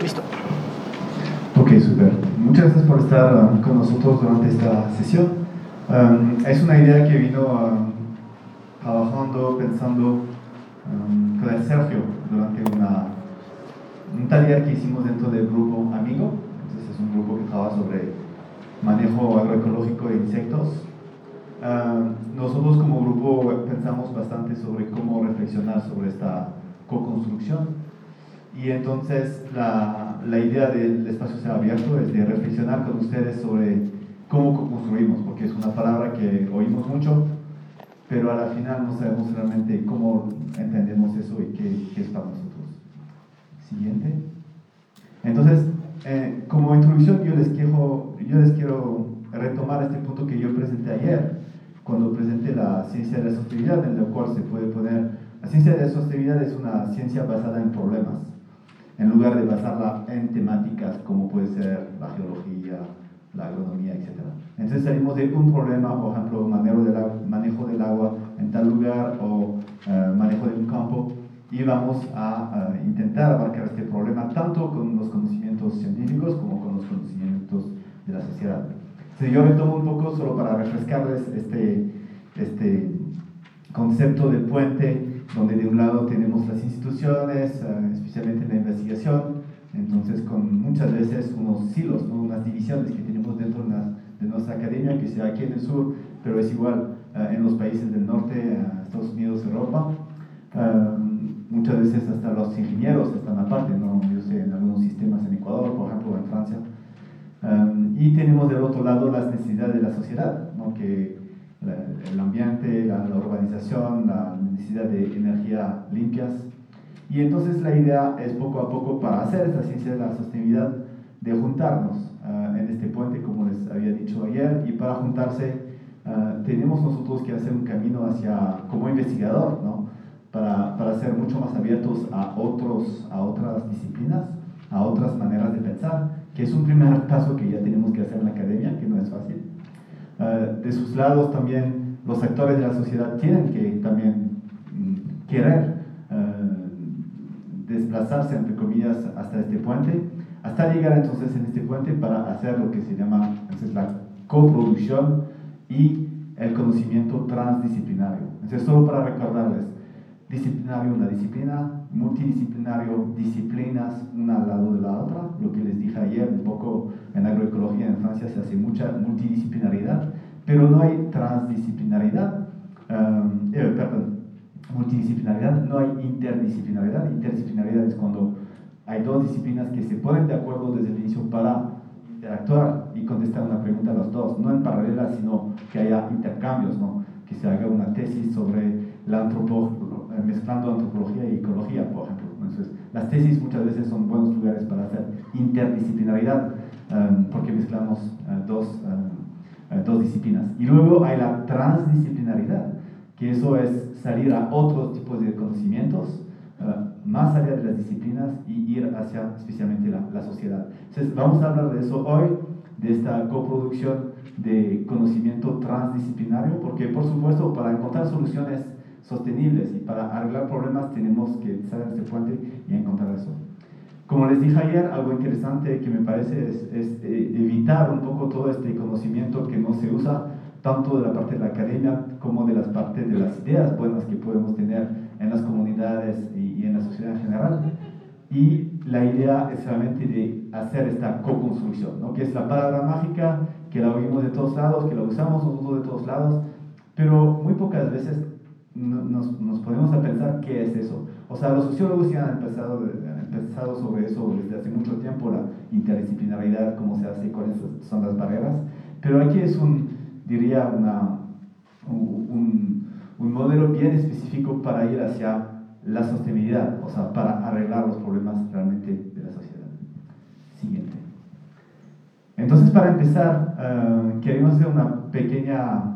Listo. Ok, súper. Muchas gracias por estar con nosotros durante esta sesión. Es una idea que vino trabajando, pensando con el Sergio durante un taller que hicimos dentro del grupo Amigo. Entonces es un grupo que trabaja sobre manejo agroecológico de insectos. Nosotros como grupo pensamos bastante sobre cómo reflexionar sobre esta co-construcción. Y entonces la idea del espacio sea abierto es de reflexionar con ustedes sobre cómo construimos, porque es una palabra que oímos mucho, pero a la final no sabemos realmente cómo entendemos eso y qué es para nosotros. Siguiente. Entonces, como introducción yo les quiero retomar este punto que yo presenté ayer, cuando presenté la ciencia de la sostenibilidad, en la cual se puede poner, la ciencia de la sostenibilidad es una ciencia basada en problemas, en lugar de basarla en temáticas como puede ser la geología, la agronomía, etc. Entonces salimos de un problema, por ejemplo, manejo del agua en tal lugar o manejo de un campo, y vamos a intentar abarcar este problema tanto con los conocimientos científicos como con los conocimientos de la sociedad. Entonces yo retomo un poco solo para refrescarles este concepto del puente, donde de un lado tenemos las instituciones, especialmente en la investigación, entonces con muchas veces unos silos, ¿no? Unas divisiones que tenemos dentro de nuestra academia, que sea aquí en el sur, pero es igual en los países del norte, Estados Unidos, Europa. Muchas veces hasta los ingenieros están aparte, ¿no? Yo sé, en algunos sistemas en Ecuador, por ejemplo, en Francia. Y tenemos del otro lado las necesidades de la sociedad, ¿no? Que el ambiente, la urbanización, la necesidad de energía limpias. Y entonces la idea es poco a poco, para hacer esta ciencia de la sostenibilidad, de juntarnos en este puente, como les había dicho ayer, y para juntarse tenemos nosotros que hacer un camino hacia, como investigador, ¿no? Para ser mucho más abiertos a otras disciplinas, a otras maneras de pensar, que es un primer paso que ya tenemos que hacer en la academia, que no es fácil. De sus lados también los actores de la sociedad tienen que también querer desplazarse, entre comillas, hasta este puente, hasta llegar entonces en este puente para hacer lo que se llama entonces, la coproducción y el conocimiento transdisciplinario. Entonces, solo para recordarles, disciplinario una disciplina, multidisciplinario disciplinas una al lado de la otra, lo que les dije ayer, un poco en agroecología en Francia se hace mucha multidisciplinaridad, pero no hay transdisciplinaridad, multidisciplinaridad, no hay interdisciplinaridad. Interdisciplinaridad es cuando hay dos disciplinas que se ponen de acuerdo desde el inicio para interactuar y contestar una pregunta a los dos, no en paralela, sino que haya intercambios, ¿no? Que se haga una tesis sobre mezclando antropología y ecología, por ejemplo. Entonces, las tesis muchas veces son buenos lugares para hacer interdisciplinaridad, porque mezclamos dos disciplinas. Y luego hay la transdisciplinaridad, que eso es salir a otros tipos de conocimientos, más allá de las disciplinas y ir hacia especialmente la sociedad. Entonces, vamos a hablar de eso hoy, de esta coproducción de conocimiento transdisciplinario, porque por supuesto para encontrar soluciones sostenibles y para arreglar problemas tenemos que salir de este puente y encontrar eso. Como les dije ayer, algo interesante que me parece es evitar un poco todo este conocimiento que no se usa tanto de la parte de la academia como de las partes de las ideas buenas que podemos tener en las comunidades y en la sociedad en general. Y la idea es realmente de hacer esta co-construcción, ¿no? Que es la palabra mágica, que la oímos de todos lados, que la usamos nosotros de todos lados, pero muy pocas veces nos ponemos a pensar qué es eso. O sea, los sociólogos ya han empezado sobre eso desde hace mucho tiempo, la interdisciplinaridad, cómo se hace, cuáles son las barreras, pero aquí es diría, un modelo bien específico para ir hacia la sostenibilidad, o sea, para arreglar los problemas realmente de la sociedad. Siguiente. Entonces, para empezar, queremos hacer una pequeña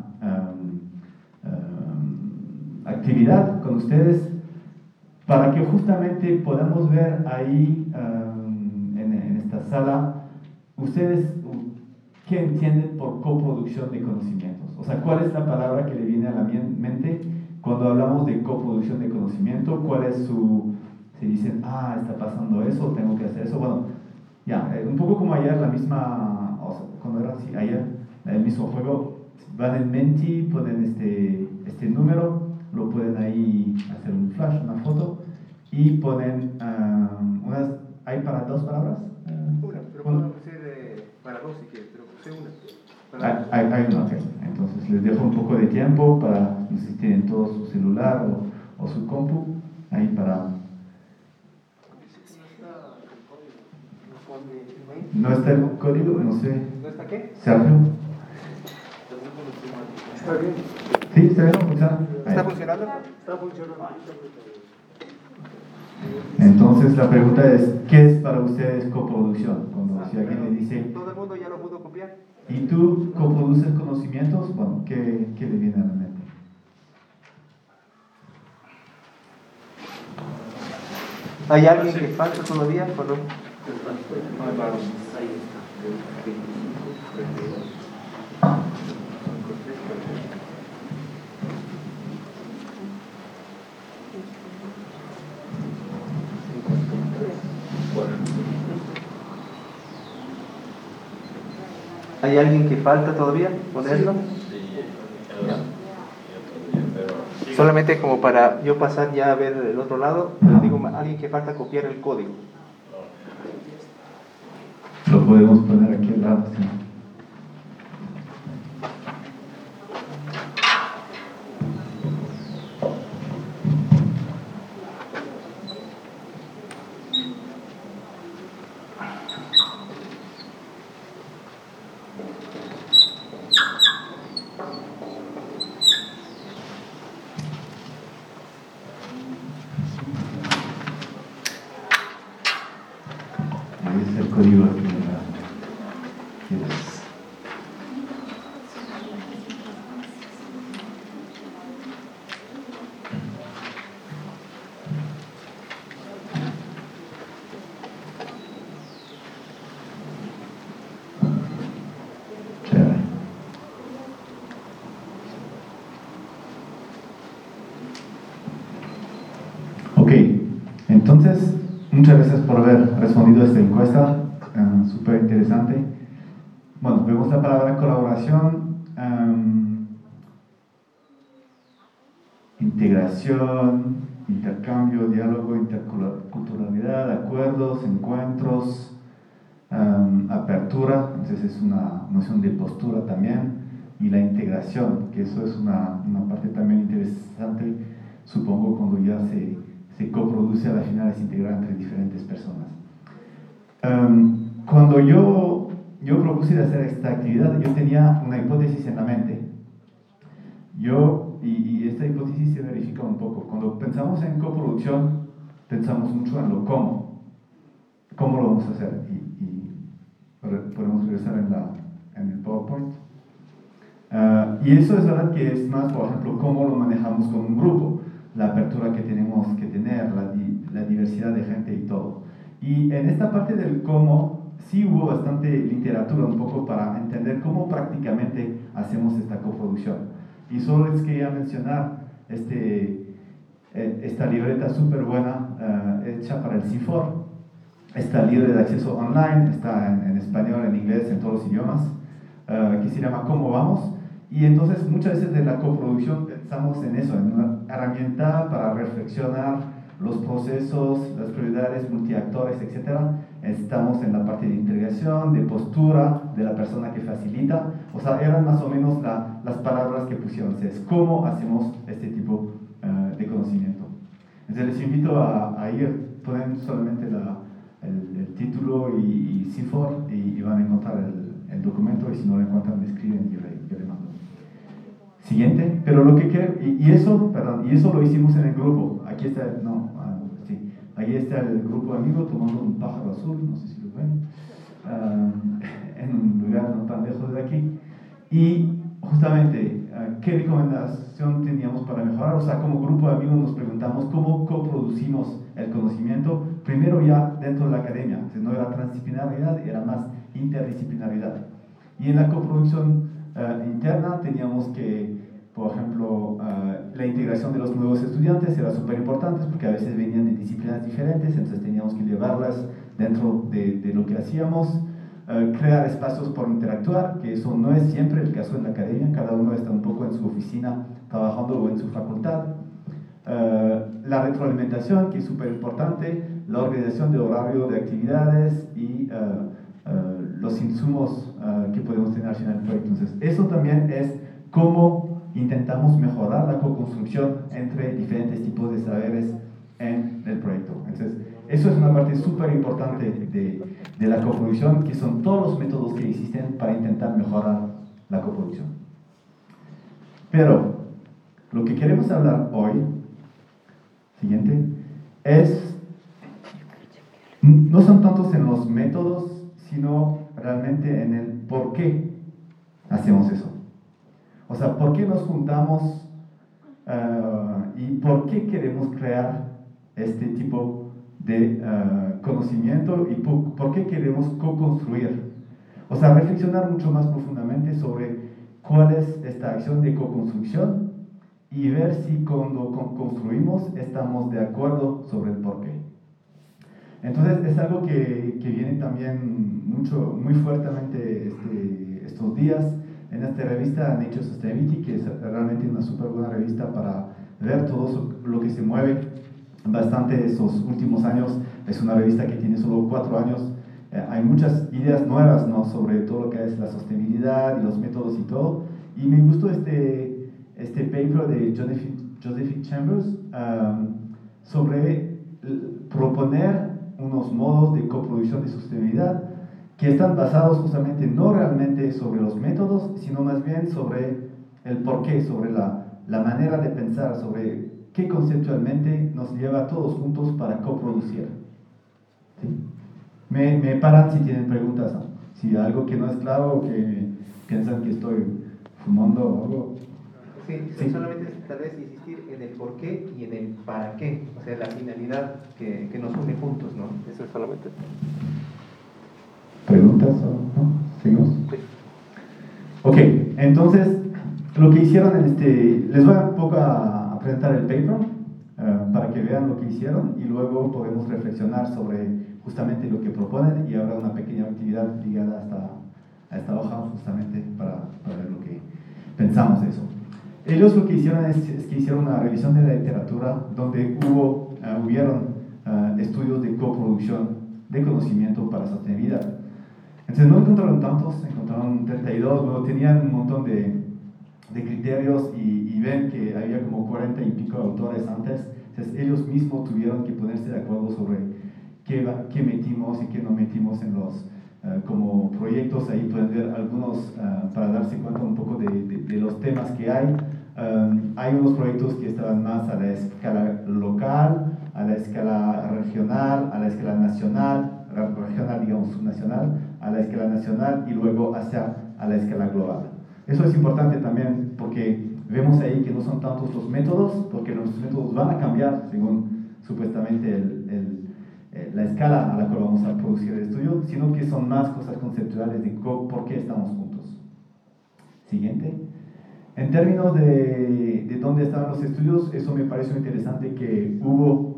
actividad con ustedes para que justamente podamos ver ahí en esta sala ustedes qué entienden por coproducción de conocimientos. O sea, ¿cuál es la palabra que le viene a la mente cuando hablamos de coproducción de conocimiento? ¿Cuál es su se dicen, está pasando eso, tengo que hacer eso. Bueno, ya, un poco como ayer, la misma, o sea, cuando era así, ayer, el mismo juego, van en Menti, ponen este número, lo pueden ahí hacer un flash, una foto, y ponen ¿hay para dos palabras? Una, pero podemos hacer para dos si quieres, pero puse una. Hay una, ok. Entonces les dejo un poco de tiempo para, no sé si tienen todo su celular o su compu, ahí para... ¿No está el código? No sé. ¿No está qué? Sergio. ¿Está bien? Sí, está bien, funciona. ¿Está funcionando? Está funcionando. Entonces la pregunta es, ¿qué es para ustedes coproducción? Cuando si alguien le dice, ¿Todo el mundo ya lo pudo copiar? ¿y tú coproduces conocimientos? Bueno, ¿qué le viene a la mente? ¿Hay alguien que falta todavía? Perdón. ¿Hay alguien que falta todavía ponerlo? Solamente como para yo pasar ya a ver el otro lado, pero digo, alguien que falta copiar el código. Lo podemos poner aquí al lado, sí. Ahí es el código aquí. Yes. Chévere. Ok, entonces, muchas gracias por haber respondido a esta encuesta, súper interesante. Bueno, vemos la palabra colaboración, integración, intercambio, diálogo, interculturalidad, acuerdos, encuentros, apertura, entonces es una noción de postura también, y la integración, que eso es una parte también interesante, supongo, cuando ya se coproduce, a la final es integrar entre diferentes personas. Cuando yo propuse de hacer esta actividad, yo tenía una hipótesis en la mente. Y esta hipótesis se verifica un poco. Cuando pensamos en coproducción, pensamos mucho en lo cómo. ¿Cómo lo vamos a hacer? Podemos regresar en el PowerPoint. Y eso es verdad que es más, por ejemplo, cómo lo manejamos con un grupo, la apertura que tenemos que tener, la diversidad de gente y todo. Y en esta parte del cómo, sí hubo bastante literatura un poco para entender cómo prácticamente hacemos esta coproducción. Y solo les quería mencionar esta libreta súper buena hecha para el CIFOR. Está libre de acceso online, está en español, en inglés, en todos los idiomas, que se llama ¿Cómo vamos? Y entonces muchas veces de la coproducción pensamos en eso, en una herramienta para reflexionar los procesos, las prioridades, multiactores, etc. Estamos en la parte de integración, de postura, de la persona que facilita. O sea, eran más o menos las palabras que pusieron. Es cómo hacemos este tipo de conocimiento. Entonces les invito a ir, ponen solamente el título y CIFOR y van a encontrar el documento, y si no lo encuentran me escriben y yo le mando. Siguiente, pero lo que quiero, y eso lo hicimos en el grupo. Aquí está, sí, ahí está el grupo amigo tomando un pájaro azul, no sé si lo ven, en un lugar no tan lejos de aquí. Y justamente, ¿qué recomendación teníamos para mejorar? O sea, como grupo de amigos nos preguntamos cómo coproducimos el conocimiento, primero ya dentro de la academia. Entonces, no era transdisciplinaridad, era más interdisciplinaridad. Y en la coproducción interna teníamos que, Por ejemplo, la integración de los nuevos estudiantes era súper importante porque a veces venían de disciplinas diferentes, entonces teníamos que llevarlas dentro de lo que hacíamos. Crear espacios por interactuar, que eso no es siempre el caso en la academia, cada uno está un poco en su oficina trabajando o en su facultad. La retroalimentación, que es súper importante, la organización de horario de actividades y los insumos que podemos tener al final del proyecto. Entonces, eso también es cómo intentamos mejorar la co-construcción entre diferentes tipos de saberes en el proyecto. Entonces, eso es una parte súper importante de la coproducción, que son todos los métodos que existen para intentar mejorar la coproducción. Pero lo que queremos hablar hoy, siguiente, no son tantos en los métodos, sino realmente en el por qué hacemos eso. O sea, ¿por qué nos juntamos y por qué queremos crear este tipo de conocimiento y por qué queremos co-construir? O sea, reflexionar mucho más profundamente sobre cuál es esta acción de co-construcción y ver si cuando construimos estamos de acuerdo sobre el por qué. Entonces, es algo que viene también muy fuertemente estos días en esta revista Nature Sustainability, que es realmente una súper buena revista para ver todo lo que se mueve bastante estos últimos años. Es una revista que tiene solo 4 años. Hay muchas ideas nuevas, ¿no?, sobre todo lo que es la sostenibilidad y los métodos y todo. Y me gustó este paper de Josephine Chambers sobre proponer unos modos de coproducción de sostenibilidad que están basados justamente no realmente sobre los métodos, sino más bien sobre el porqué, sobre la manera de pensar, sobre qué conceptualmente nos lleva a todos juntos para coproducir. ¿Sí? Me paran si tienen preguntas, ¿no? Si hay algo que no es claro o que piensan que estoy fumando o algo. Sí, solamente tal vez insistir en el por qué y en el para qué, o sea, la finalidad que nos une juntos, ¿no? Eso es solamente. ¿Preguntas o no? ¿Seguimos? Sí. Ok, entonces, lo que hicieron les voy un poco a presentar el paper para que vean lo que hicieron y luego podemos reflexionar sobre justamente lo que proponen y habrá una pequeña actividad ligada a esta hoja justamente para ver lo que pensamos de eso. Ellos lo que hicieron es que hicieron una revisión de la literatura donde hubieron estudios de coproducción de conocimiento para sostenibilidad. Entonces no encontraron tantos, encontraron 32, luego tenían un montón de criterios y ven que había como 40 y pico autores antes. Entonces ellos mismos tuvieron que ponerse de acuerdo sobre qué metimos y qué no metimos en los como proyectos. Ahí pueden ver algunos para darse cuenta un poco de los temas que hay. Hay unos proyectos que estaban más a la escala local, a la escala regional, a la escala nacional, regional digamos subnacional, a la escala nacional y luego hacia a la escala global. Eso es importante también porque vemos ahí que no son tantos los métodos, porque los métodos van a cambiar según supuestamente la escala a la cual vamos a producir el estudio, sino que son más cosas conceptuales de por qué estamos juntos. Siguiente. En términos de dónde estaban los estudios, eso me pareció interesante que hubo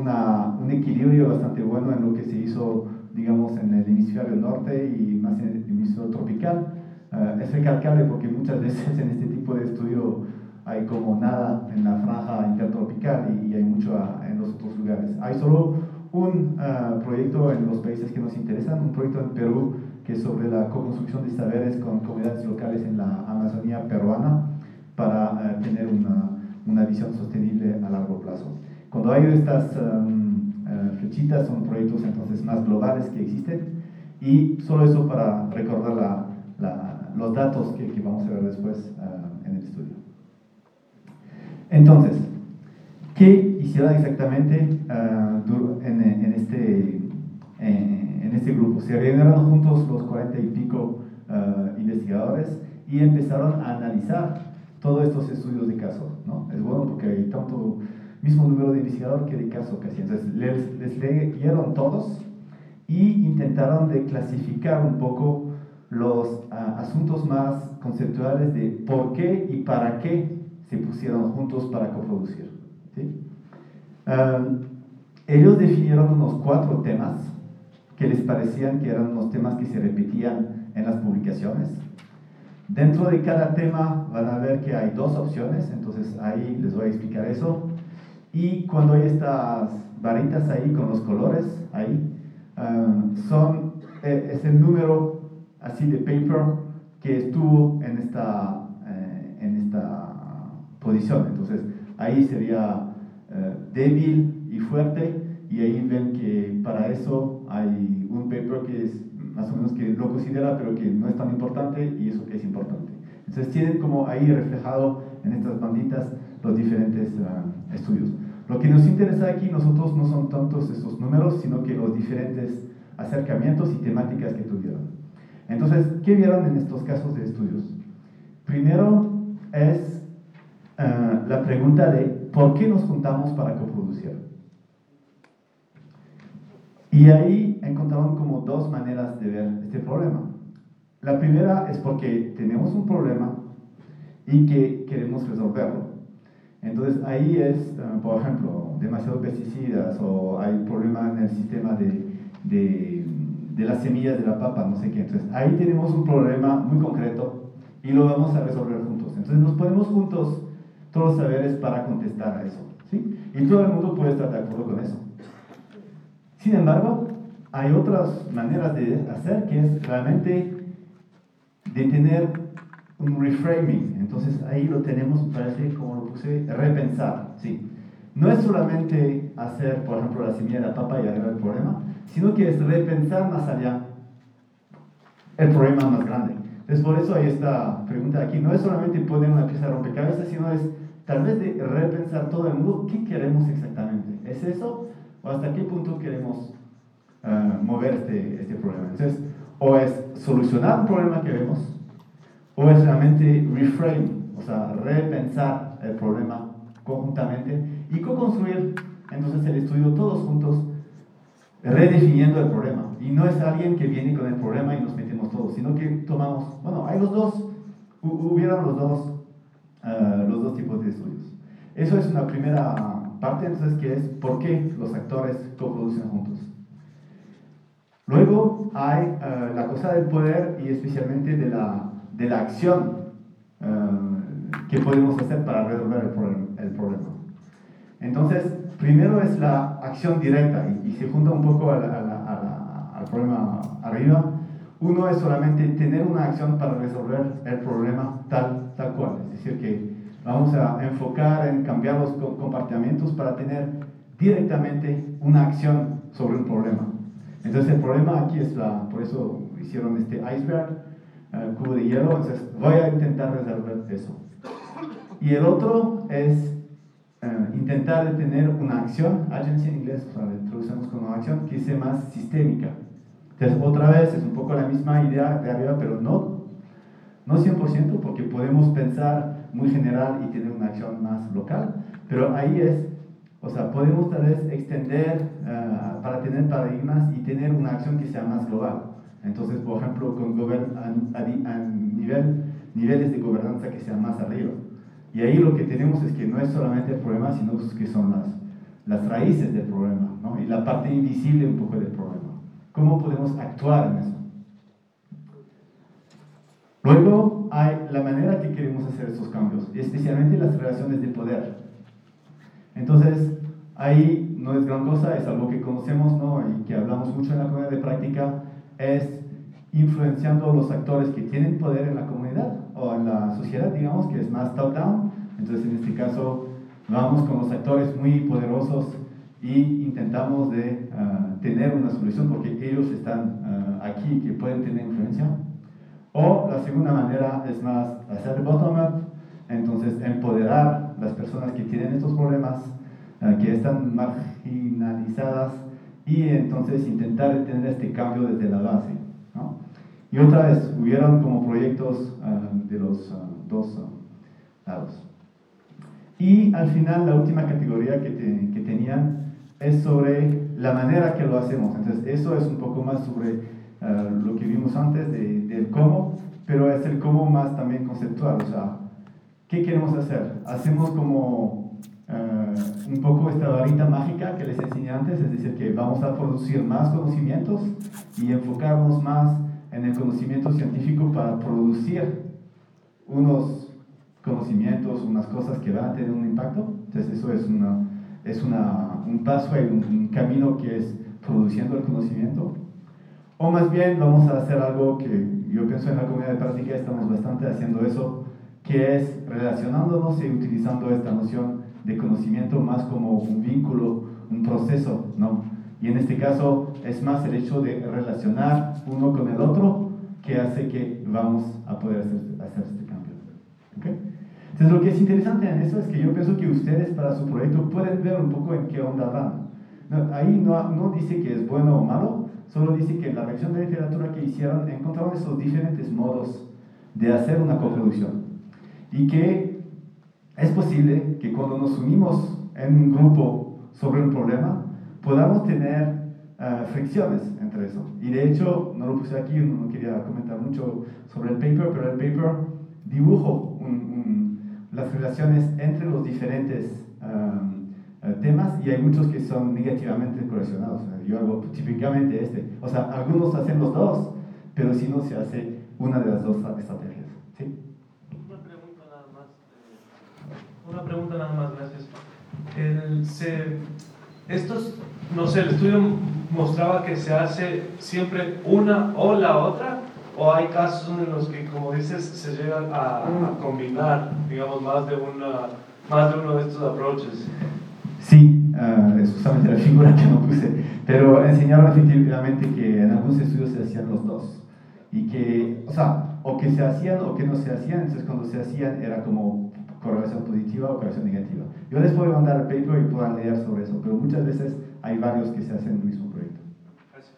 un equilibrio bastante bueno en lo que se hizo, digamos, en el hemisferio norte y más en el hemisferio tropical. Es recalcable porque muchas veces en este tipo de estudio hay como nada en la franja intertropical y hay mucho en los otros lugares. Hay solo un proyecto en los países que nos interesan, un proyecto en Perú que es sobre la co-construcción de saberes con comunidades locales en la Amazonía peruana para tener una visión sostenible a largo plazo. Cuando hay estas flechitas son proyectos entonces más globales que existen y solo eso para recordar los datos que vamos a ver después en el estudio. Entonces, ¿qué hicieron exactamente en este grupo? Se reunieron juntos los 40 y pico investigadores y empezaron a analizar todos estos estudios de caso, ¿no? Es bueno porque hay tanto mismo número de investigadores que de caso casi. Entonces les leyeron todos y intentaron de clasificar un poco los asuntos más conceptuales de por qué y para qué se pusieron juntos para coproducir, ¿sí? Ellos definieron unos 4 temas que les parecían que eran unos temas que se repetían en las publicaciones. Dentro de cada tema van a ver que hay 2 opciones, entonces ahí les voy a explicar eso. Y cuando hay estas varitas ahí con los colores, ahí, es el número así de paper que estuvo en esta posición. Entonces ahí sería débil y fuerte, y ahí ven que para eso hay un paper que es más o menos que lo considera, pero que no es tan importante, y eso que es importante. Entonces tienen como ahí reflejado en estas banditas los diferentes estudios. Lo que nos interesa aquí nosotros no son tantos estos números, sino que los diferentes acercamientos y temáticas que tuvieron. Entonces, ¿qué vieron en estos casos de estudios? Primero es la pregunta de ¿por qué nos juntamos para coproducir? Y ahí encontraron como 2 maneras de ver este problema. La primera es porque tenemos un problema y que queremos resolverlo. Entonces ahí es, por ejemplo, demasiados pesticidas, o hay problema en el sistema de las semillas de la papa, no sé qué. Entonces ahí tenemos un problema muy concreto y lo vamos a resolver juntos. Entonces nos ponemos juntos todos los saberes para contestar a eso, ¿sí? Y todo el mundo puede estar de acuerdo con eso. Sin embargo, hay otras maneras de hacer, que es realmente de tener un reframing. Entonces ahí lo tenemos, parece, como lo puse, repensar, ¿sí? No es solamente hacer, por ejemplo, la semilla de la papa y arreglar el problema, sino que es repensar más allá el problema más grande. Entonces por eso hay esta pregunta aquí. No es solamente poner una pieza de rompecabezas, sino es tal vez de repensar todo el mundo qué queremos exactamente. ¿Es eso? ¿O hasta qué punto queremos mover este problema? Entonces, o es solucionar un problema que vemos, o es realmente reframe, o sea, repensar el problema conjuntamente y co-construir entonces el estudio todos juntos, redefiniendo el problema. Y no es alguien que viene con el problema y nos metemos todos, sino que tomamos, bueno, hay los dos, hubieran los dos tipos de estudios. Eso es una primera parte, entonces, que es por qué los actores coproducen juntos. Luego hay la cosa del poder, y especialmente de la acción que podemos hacer para resolver el problema. Entonces, primero es la acción directa, y se junta un poco al problema arriba. Uno es solamente tener una acción para resolver el problema tal cual, es decir, que vamos a enfocar en cambiar los comportamientos para tener directamente una acción sobre un problema. Entonces el problema aquí es por eso hicieron este iceberg, cubo de hielo. Entonces voy a intentar resolver eso. Y el otro es intentar tener una acción, agency en inglés, o sea, le traducimos como acción, que sea más sistémica. Entonces otra vez es un poco la misma idea de arriba, pero no 100%, porque podemos pensar muy general y tener una acción más local, pero ahí es, o sea, podemos tal vez extender para tener paradigmas y tener una acción que sea más global. Entonces, por ejemplo, con niveles de gobernanza que sean más arriba. Y ahí lo que tenemos es que no es solamente el problema, sino que son las raíces del problema, ¿no? Y la parte invisible un poco del problema. ¿Cómo podemos actuar en eso? Luego hay la manera que queremos hacer estos cambios, especialmente las relaciones de poder. Entonces, ahí no es gran cosa, es algo que conocemos, ¿no? Y que hablamos mucho en la comunidad de práctica, es influenciando los actores que tienen poder en la comunidad o en la sociedad, digamos, que es más top-down. Entonces, en este caso, vamos con los actores muy poderosos y intentamos de tener una solución porque ellos están aquí, que pueden tener influencia. O la segunda manera es más hacer bottom-up, entonces empoderar las personas que tienen estos problemas, que están marginalizadas, y entonces intentar tener este cambio desde la base, ¿no? Y otra vez, hubieron como proyectos de los dos lados. Y al final, la última categoría que tenían es sobre la manera que lo hacemos. Entonces, eso es un poco más sobre lo que vimos antes del cómo, pero es el cómo más también conceptual. O sea, ¿qué queremos hacer? Hacemos como un poco esta varita mágica que les enseñé antes, es decir, que vamos a producir más conocimientos y enfocarnos más en el conocimiento científico para producir unos conocimientos, unas cosas que van a tener un impacto. Entonces eso es un paso, un camino que es produciendo el conocimiento. O más bien vamos a hacer algo que yo pienso en la comunidad de práctica estamos bastante haciendo eso, que es relacionándonos y utilizando esta noción de conocimiento más como un vínculo, un proceso, ¿no? Y en este caso es más el hecho de relacionar uno con el otro que hace que vamos a poder hacer este cambio. ¿Okay? Entonces lo que es interesante en eso es que yo pienso que ustedes para su proyecto pueden ver un poco en qué onda van. No, ahí no dice que es bueno o malo, solo dice que en la revisión de literatura que hicieron encontraron esos diferentes modos de hacer una coproducción y que es posible que cuando nos unimos en un grupo sobre un problema podamos tener fricciones entre eso. Y de hecho, no lo puse aquí, no quería comentar mucho sobre el paper, pero el paper dibujo las relaciones entre los diferentes temas y hay muchos que son negativamente correlacionados. Yo hago típicamente o sea, algunos hacen los dos, pero si no se hace una de las dos estrategias. ¿Sí? Una pregunta nada más, gracias. No sé, el estudio mostraba que se hace siempre una o la otra, o hay casos en los que, como dices, se llega a combinar, digamos, más de uno de estos approaches. Sí, es justamente la figura que no puse, pero enseñaron efectivamente que en algunos estudios se hacían los dos y que, o sea, o que se hacían o que no se hacían, entonces cuando se hacían era como correlación positiva o correlación negativa. Yo les puedo mandar el paper y puedan leer sobre eso, pero muchas veces hay varios que se hacen en el mismo proyecto. Gracias.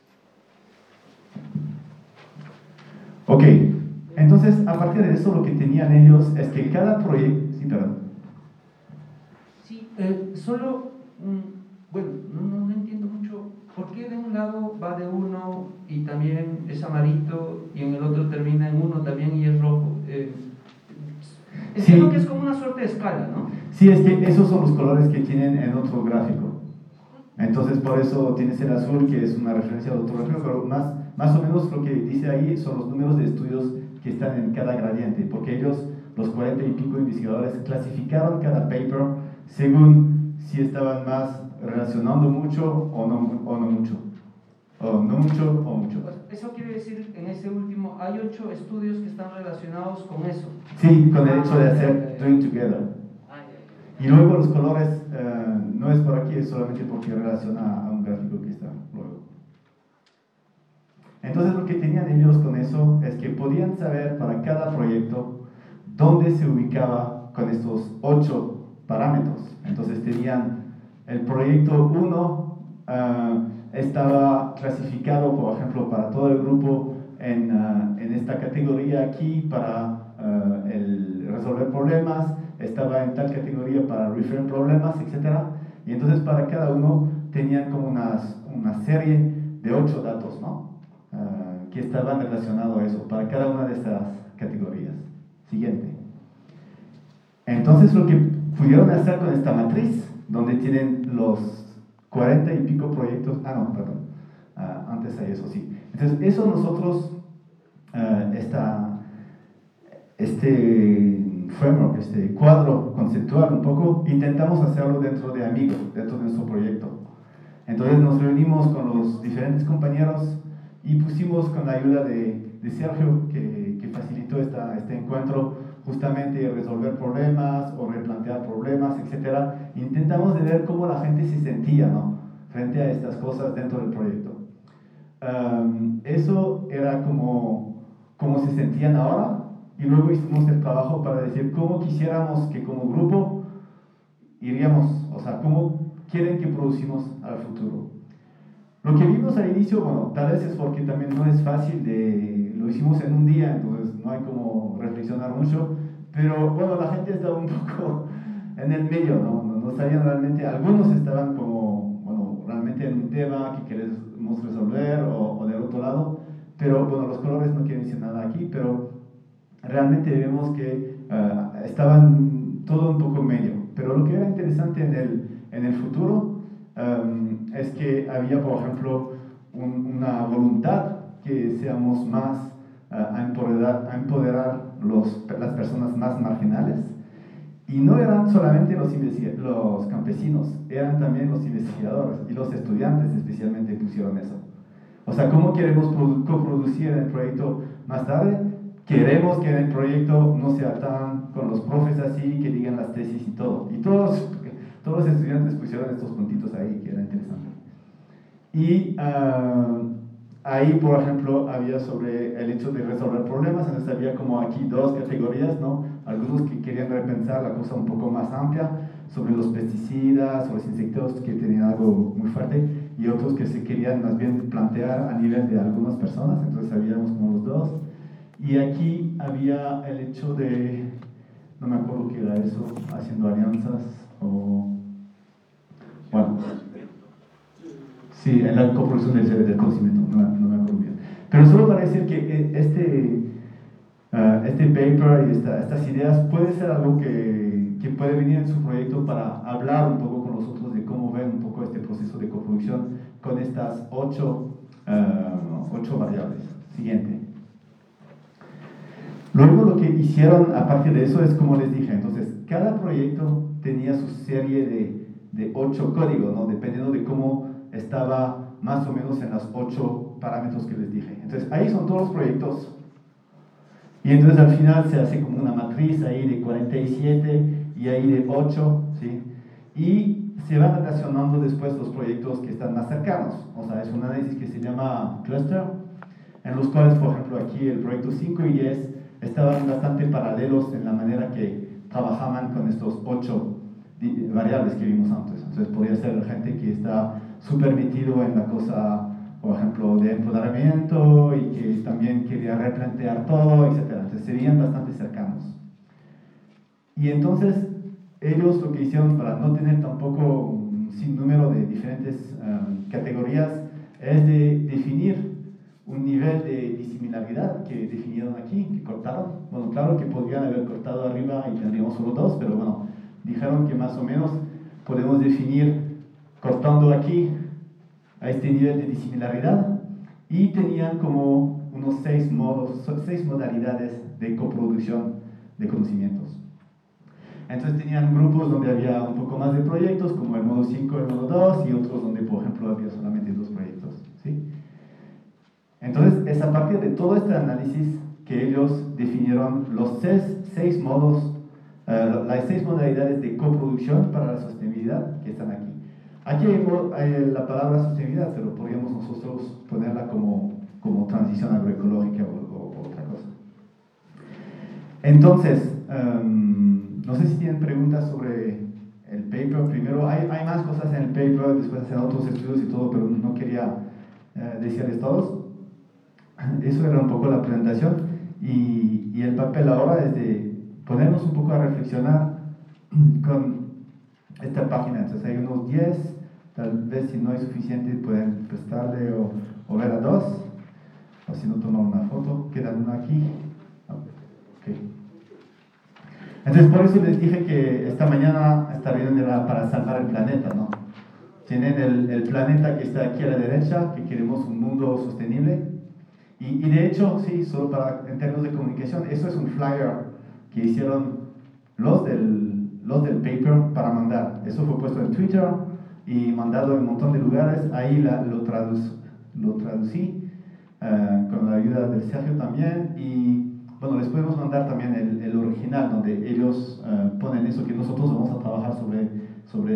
Ok, entonces a partir de eso lo que tenían ellos es que cada proyecto... Sí, perdón. Sí, solo, bueno, no entiendo mucho por qué de un lado va de uno y también es amarillo y en el otro termina en uno también y es rojo. Entiendo que es como una suerte de escala, ¿no? Sí, es que esos son los colores que tienen en otro gráfico. Entonces por eso tienes el azul que es una referencia al otro gráfico, pero más o menos lo que dice ahí son los números de estudios que están en cada gradiente, porque ellos, los 40 y pico investigadores, clasificaron cada paper según si estaban más relacionando mucho o no mucho. O no mucho o mucho. Pues eso quiere decir, en ese último, hay 8 estudios que están relacionados con eso. Sí, con el hecho de hacer doing together. Y luego los colores, no es por aquí, es solamente porque relaciona a un gráfico que está luego. Entonces lo que tenían ellos con eso es que podían saber para cada proyecto dónde se ubicaba con estos 8 parámetros. Entonces tenían el proyecto 1, estaba clasificado, por ejemplo, para todo el grupo en esta categoría aquí para el resolver problemas, estaba en tal categoría para refer problemas, etc. Y entonces para cada uno tenían como una serie de 8 datos, ¿no? Que estaban relacionados a eso, para cada una de estas categorías. Siguiente. Entonces lo que pudieron hacer con esta matriz, donde tienen los 40 y pico proyectos, antes hay eso, sí. Entonces eso nosotros, este framework, este cuadro conceptual un poco, intentamos hacerlo dentro de Amigo, dentro de nuestro proyecto. Entonces nos reunimos con los diferentes compañeros y pusimos con la ayuda de Sergio, que facilitó este encuentro, justamente resolver problemas o replantear problemas, etc. Intentamos de ver cómo la gente se sentía, ¿no?, frente a estas cosas dentro del proyecto. Eso era como se sentían ahora, y luego hicimos el trabajo para decir cómo quisiéramos que como grupo iríamos, o sea, cómo quieren que producimos al futuro. Lo que vimos al inicio, bueno, tal vez es porque también no es fácil lo hicimos en un día, entonces no hay como reflexionar mucho, pero bueno, la gente estaba un poco en el medio, no sabían realmente, algunos estaban como, bueno, realmente en un tema que queremos resolver o del otro lado, pero bueno, los colores no quieren decir nada aquí, pero realmente vemos que estaban todo un poco en medio. Pero lo que era interesante en el futuro es que había, por ejemplo, una voluntad que seamos más a empoderar las personas más marginales. Y no eran solamente los campesinos, eran también los investigadores y los estudiantes especialmente pusieron eso. O sea, ¿cómo queremos coproducir el proyecto más tarde? Queremos que en el proyecto no sea tan con los profes así, que digan las tesis y todo. Y todos los estudiantes pusieron estos puntitos ahí, que era interesante. Y ahí, por ejemplo, había sobre el hecho de resolver problemas, entonces había como aquí dos categorías, ¿no? Algunos que querían repensar la cosa un poco más amplia sobre los pesticidas, sobre los insectos que tenían algo muy fuerte, y otros que se querían más bien plantear a nivel de algunas personas, entonces habíamos como los dos. Y aquí había el hecho de, no me acuerdo qué era eso, haciendo alianzas o... Bueno, sí, en la coproducción del conocimiento, no me acuerdo bien. Pero solo para decir que este paper y estas ideas puede ser algo que puede venir en su proyecto para hablar un poco con nosotros de cómo ven un poco este proceso de coproducción con estas 8 variables. Siguiente. Luego lo que hicieron aparte de eso es como les dije, entonces cada proyecto tenía su serie de 8 códigos, ¿no? Dependiendo de cómo estaba más o menos en los 8 parámetros que les dije. Entonces ahí son todos los proyectos y entonces al final se hace como una matriz ahí de 47 y ahí de 8, ¿sí? Y se van relacionando después los proyectos que están más cercanos, o sea, es un análisis que se llama cluster, en los cuales, por ejemplo, aquí el proyecto 5 y 10 estaban bastante paralelos en la manera que trabajaban con estos 8 variables que vimos antes. Entonces podría ser gente que está súper metido en la cosa, por ejemplo, de empoderamiento y que también quería replantear todo, etc. Entonces se veían bastante cercanos. Y entonces ellos lo que hicieron para no tener tampoco un sinnúmero de diferentes categorías es de definir un nivel de disimilaridad que definieron aquí, que cortaron. Bueno, claro que podrían haber cortado arriba y tendríamos solo 2, pero bueno, dijeron que más o menos podemos definir cortando aquí a este nivel de disimilaridad y tenían como unos 6 modalidades de coproducción de conocimientos. Entonces tenían grupos donde había un poco más de proyectos, como el modo 5, el modo 2, y otros donde, por ejemplo, había solamente 2 proyectos, ¿sí? Entonces, es a partir de todo este análisis que ellos definieron los 6 modos, las 6 modalidades de coproducción para la sostenibilidad que están aquí. Aquí hay la palabra sostenibilidad, pero podríamos nosotros ponerla como transición agroecológica o otra cosa. Entonces, no sé si tienen preguntas sobre el paper. Primero, hay más cosas en el paper, después hacen otros estudios y todo, pero no quería decirles todos. Eso era un poco la presentación y el papel ahora es de ponernos un poco a reflexionar con esta página. Entonces hay unos 10, tal vez si no es suficiente pueden prestarle o ver a 2, o si no tomar una foto, quedan una aquí. Okay. Entonces por eso les dije que esta mañana esta reunión era para salvar el planeta, ¿no? Tienen el planeta que está aquí a la derecha, que queremos un mundo sostenible. Y de hecho, sí, solo en términos de comunicación, eso es un flyer que hicieron los del paper para mandar. Eso fue puesto en Twitter y mandado en un montón de lugares. Ahí lo traducí con la ayuda del Sergio también. Y bueno, les podemos mandar también el original, donde ellos ponen eso que nosotros vamos a trabajar sobre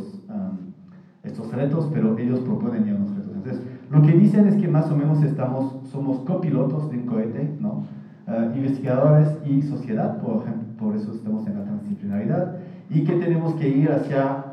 estos retos, pero ellos proponen ya unos retos. Entonces, lo que dicen es que más o menos somos copilotos de un cohete, ¿no? Investigadores y sociedad, por eso estamos en la transdisciplinaridad, y que tenemos que ir hacia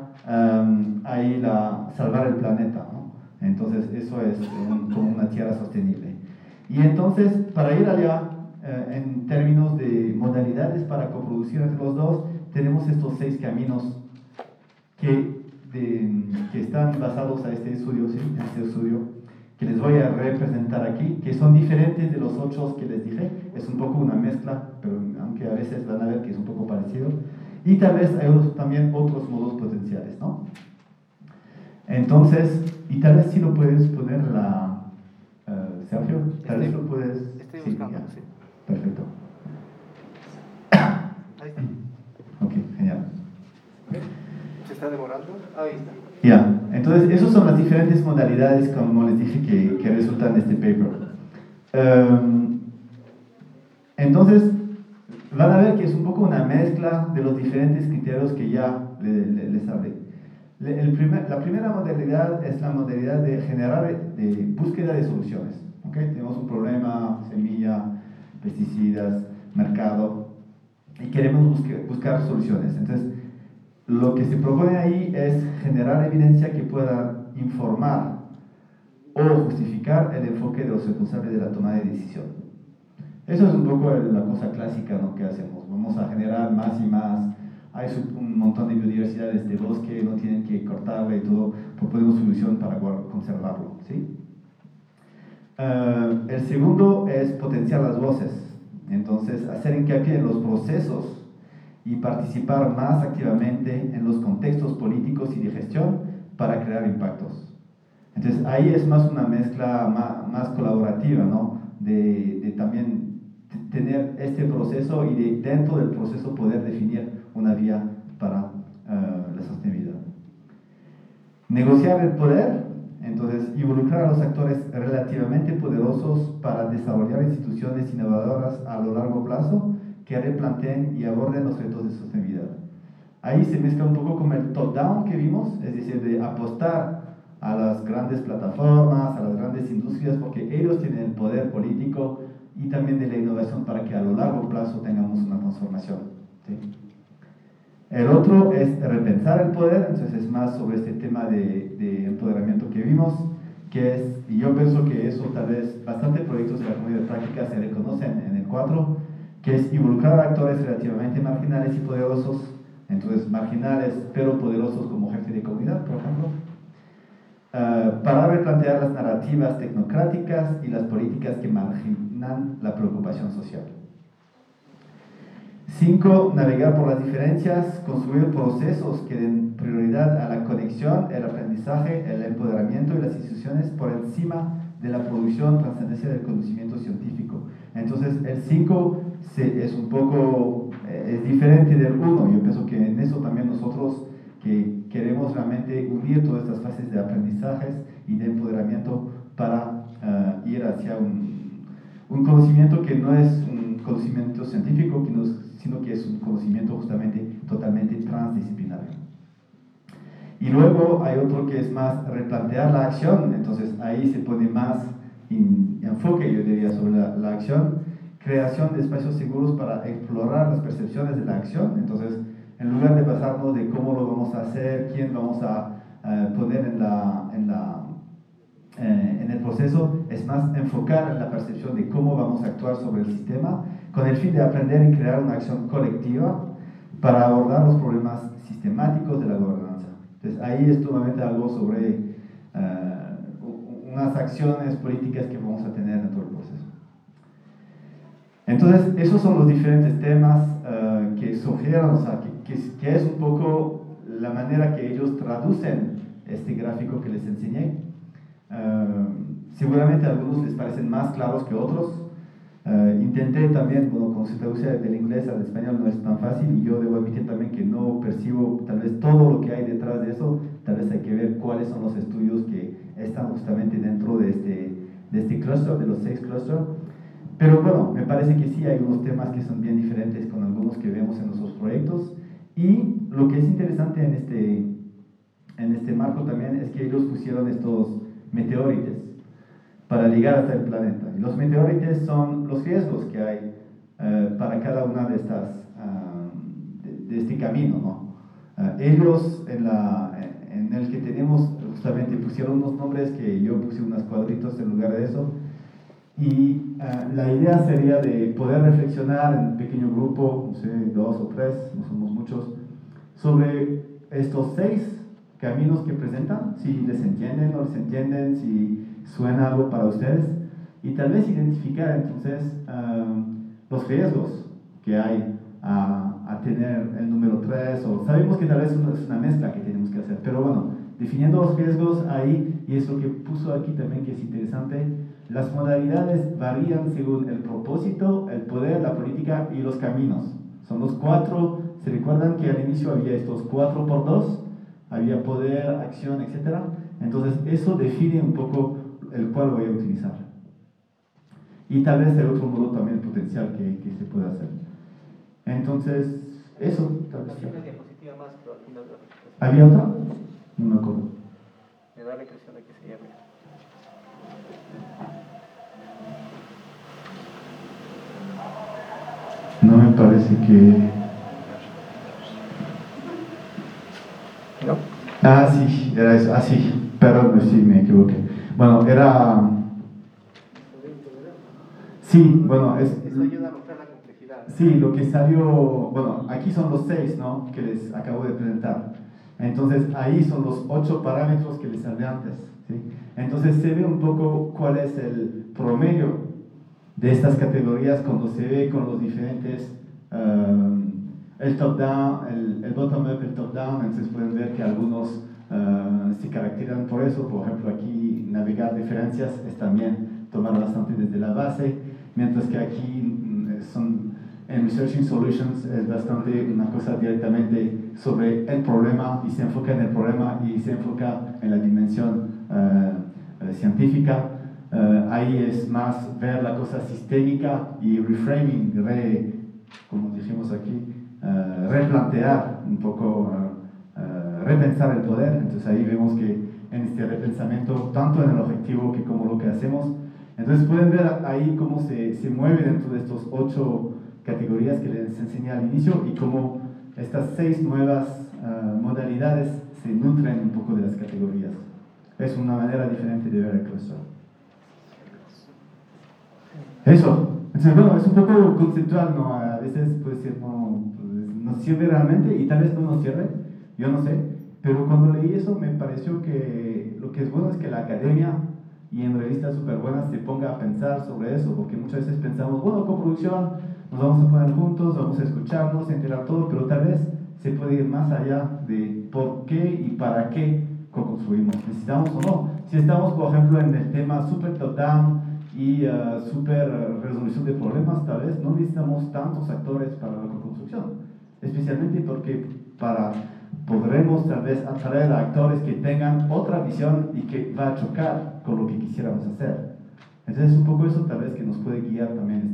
salvar el planeta, ¿no? Entonces, eso es como una tierra sostenible. Y entonces, para ir allá, en términos de modalidades para coproducir entre los dos, tenemos estos 6 caminos que están basados a este estudio, ¿sí? Este estudio, que les voy a representar aquí, que son diferentes de los 8 que les dije. Es un poco una mezcla, pero aunque a veces van a ver que es un poco parecido. Y tal vez hay también otros modos potenciales, ¿no? Entonces, y tal vez si lo puedes poner Sergio, tal vez lo puedes... Estoy buscando, ya. sí. Perfecto. Ahí está. Ok, genial. ¿Se está demorando? Ahí está. Ya, entonces esas son las diferentes modalidades, como les dije, que resultan de este paper. Entonces, van a ver que es un poco una mezcla de los diferentes criterios que ya les hablé. La primera modalidad es la modalidad de de búsqueda de soluciones. ¿Okay? Tenemos un problema, semilla, pesticidas, mercado, y queremos buscar soluciones. Entonces, lo que se propone ahí es generar evidencia que pueda informar o justificar el enfoque de los responsables de la toma de decisión. Eso es un poco la cosa clásica, ¿no?, que hacemos. Vamos a generar más y más. Hay un montón de biodiversidad de este bosque, no tienen que cortarlo y todo, proponemos solución para conservarlo, ¿sí? El segundo es potenciar las voces. Entonces, hacer hincapié en los procesos y participar más activamente en los contextos políticos y de gestión para crear impactos. Entonces, ahí es más una mezcla más colaborativa, ¿no? De también tener este proceso y dentro del proceso poder definir una vía para la sostenibilidad. Negociar el poder, entonces involucrar a los actores relativamente poderosos para desarrollar instituciones innovadoras a lo largo plazo que replanteen y aborden los retos de sostenibilidad. Ahí se mezcla un poco con el top-down que vimos, es decir, de apostar a las grandes plataformas, a las grandes industrias, porque ellos tienen el poder político y también de la innovación para que a lo largo plazo tengamos una transformación, ¿sí? El otro es repensar el poder, entonces es más sobre este tema de empoderamiento que vimos, que es, y yo pienso que eso tal vez bastantes proyectos de la comunidad de práctica se reconocen en el 4, que es involucrar a actores relativamente marginales y poderosos, entonces marginales pero poderosos como jefe de comunidad, por ejemplo, para replantear las narrativas tecnocráticas y las políticas que marginan la preocupación social. 5. Navegar por las diferencias, construir procesos que den prioridad a la conexión, el aprendizaje, el empoderamiento y las instituciones por encima de la producción, trascendencia del conocimiento científico. Entonces, el 5 es un poco es diferente del 1. Yo pienso que en eso también nosotros que queremos realmente unir todas estas fases de aprendizajes y de empoderamiento para ir hacia un conocimiento que no es un conocimiento científico, sino que es un conocimiento justamente totalmente transdisciplinario. Y luego hay otro que es más replantear la acción, entonces ahí se pone más enfoque, yo diría, sobre la acción, creación de espacios seguros para explorar las percepciones de la acción, entonces en lugar de basarnos de cómo lo vamos a hacer, quién vamos a poner en el proceso, es más enfocar en la percepción de cómo vamos a actuar sobre el sistema, con el fin de aprender y crear una acción colectiva para abordar los problemas sistemáticos de la gobernanza. Entonces ahí es totalmente algo sobre unas acciones políticas que vamos a tener dentro del proceso. Entonces esos son los diferentes temas que surgieron, o sea, que es un poco la manera que ellos traducen este gráfico que les enseñé. Seguramente a algunos les parecen más claros que otros. Intenté también, bueno, como se traduce del inglés al español no es tan fácil y yo debo admitir también que no percibo tal vez todo lo que hay detrás de eso. Tal vez hay que ver cuáles son los estudios que están justamente dentro de este clúster, de los 6 clústeres. Pero bueno, me parece que sí hay unos temas que son bien diferentes con algunos que vemos en nuestros proyectos. Y lo que es interesante en este marco también es que ellos pusieron estos meteorites para llegar hasta el planeta. Y los meteorites son los riesgos que hay para cada una de estas, de este camino, ¿no? Ellos en el que tenemos, justamente pusieron unos nombres que yo puse unos cuadritos en lugar de eso. Y la idea sería de poder reflexionar en un pequeño grupo, no sé, 2 o 3, no somos muchos, sobre estos 6 caminos que presentan, si les entienden o les entienden, si suena algo para ustedes, y tal vez identificar entonces los riesgos que hay a tener el número 3, o sabemos que tal vez es una mezcla que tenemos que hacer, pero bueno, definiendo los riesgos ahí, y es lo que puso aquí también que es interesante, las modalidades varían según el propósito, el poder, la política y los caminos. Son los 4, ¿se recuerdan que al inicio había estos 4x2? Había poder, acción, etc. Entonces eso define un poco el cual voy a utilizar. Y tal vez el otro modo también potencial que se puede hacer. Entonces, eso tal vez. Una diapositiva más, pero al final de la presentación. ¿Había otra? No me acuerdo. Me da la impresión de que se llame. No me parece que... ¿No? Ah, sí, era eso. Ah, sí, perdón, sí, me equivoqué. Bueno, era... Sí, bueno, Eso ayuda a mostrar la complejidad. Sí, lo que salió... Bueno, aquí son los 6, ¿no?, que les acabo de presentar. Entonces, ahí son los 8 parámetros que les hablé antes, ¿sí? Entonces, se ve un poco cuál es el promedio de estas categorías cuando se ve con los diferentes... el top-down, el bottom-up, el top-down. Entonces pueden ver que algunos se caracterizan por eso. Por ejemplo, aquí navegar referencias es también tomar bastante desde la base, mientras que aquí en Researching Solutions es bastante una cosa directamente sobre el problema, y se enfoca en el problema y se enfoca en la dimensión científica. Ahí es más ver la cosa sistémica y reframing, como dijimos aquí, replantear un poco, repensar el poder. Entonces ahí vemos que en este repensamiento, tanto en el objetivo que como lo que hacemos, entonces pueden ver ahí cómo se mueve dentro de estos 8 categorías que les enseñé al inicio, y cómo estas 6 nuevas modalidades se nutren un poco de las categorías. Es una manera diferente de ver el cluster. Eso. Entonces, bueno, es un poco conceptual, ¿no? A veces puede ser no sirve realmente, y tal vez no nos sirve, yo no sé, pero cuando leí eso me pareció que lo que es bueno es que la academia, y en revistas súper buenas, se ponga a pensar sobre eso, porque muchas veces pensamos, bueno, coproducción, nos vamos a poner juntos, vamos a escucharnos, enterar todo, pero tal vez se puede ir más allá de por qué y para qué co-construimos, necesitamos o no. Si estamos, por ejemplo, en el tema super top-down y super resolución de problemas, tal vez no necesitamos tantos actores para la co-construcción, especialmente porque podremos tal vez atraer a actores que tengan otra visión y que va a chocar con lo que quisiéramos hacer. Entonces un poco eso tal vez que nos puede guiar también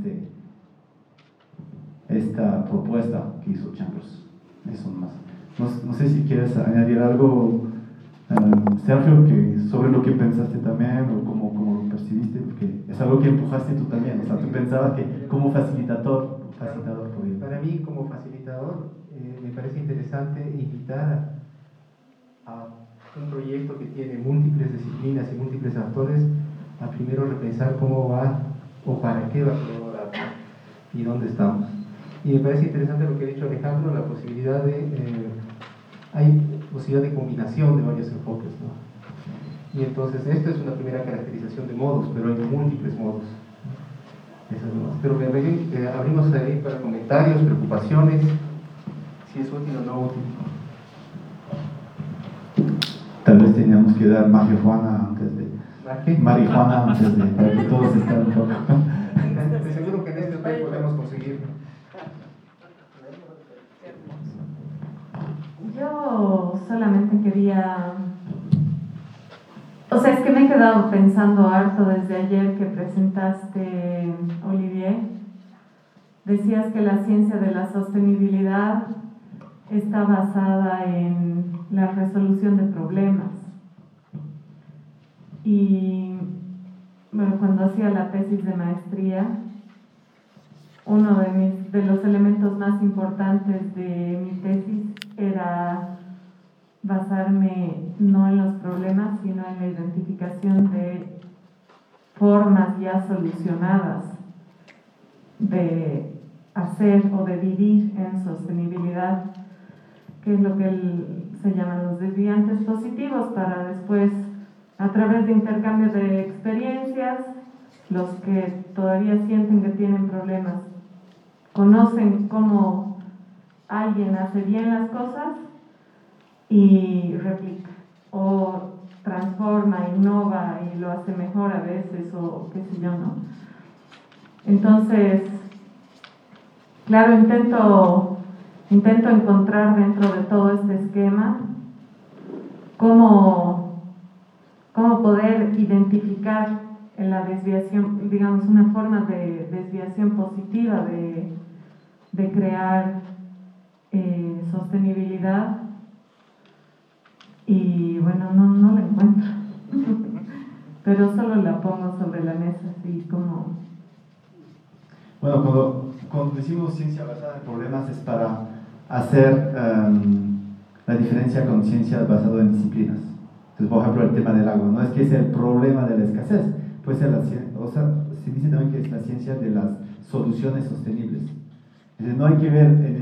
esta propuesta que hizo Chambers. Eso más. No sé si quieres añadir algo, Sergio, sobre lo que pensaste también, o cómo lo percibiste, porque es algo que empujaste tú también. O sea, tú pensabas que como facilitador podía. Para mí, como facilitador, me parece interesante invitar a un proyecto que tiene múltiples disciplinas y múltiples actores a primero repensar cómo va o para qué va a colaborar y dónde estamos. Y me parece interesante lo que ha dicho Alejandro, la posibilidad hay posibilidad de combinación de varios enfoques, ¿no? Y entonces esto es una primera caracterización de modos, pero hay múltiples modos. Pero abrimos ahí para comentarios, preocupaciones, si es útil o no útil. Tal vez teníamos que dar marihuana antes de... Marihuana antes de... para que todos estén un poco... Seguro que en este hotel podemos conseguir. Yo solamente quería... O sea, es que me he quedado pensando harto desde ayer que presentaste, Olivier. Decías que la ciencia de la sostenibilidad está basada en la resolución de problemas. Y bueno, cuando hacía la tesis de maestría, uno de los elementos más importantes de mi tesis era basarme no en los problemas, sino en la identificación de formas ya solucionadas de hacer o de vivir en sostenibilidad, que es lo que se llaman los desviantes positivos, para después, a través de intercambio de experiencias, los que todavía sienten que tienen problemas conocen cómo alguien hace bien las cosas y replica, o transforma, innova y lo hace mejor a veces, o qué sé yo, ¿no? Entonces, claro, intento encontrar dentro de todo este esquema cómo poder identificar en la desviación, digamos, una forma de desviación positiva de crear sostenibilidad, y bueno, no la encuentro pero solo la pongo sobre la mesa, así como... Bueno, cuando decimos ciencia basada en problemas es para hacer la diferencia con ciencia basada en disciplinas. Entonces, por ejemplo, el tema del agua, no es que es el problema de la escasez, puede ser o sea, se dice también que es la ciencia de las soluciones sostenibles. Entonces, no hay que ver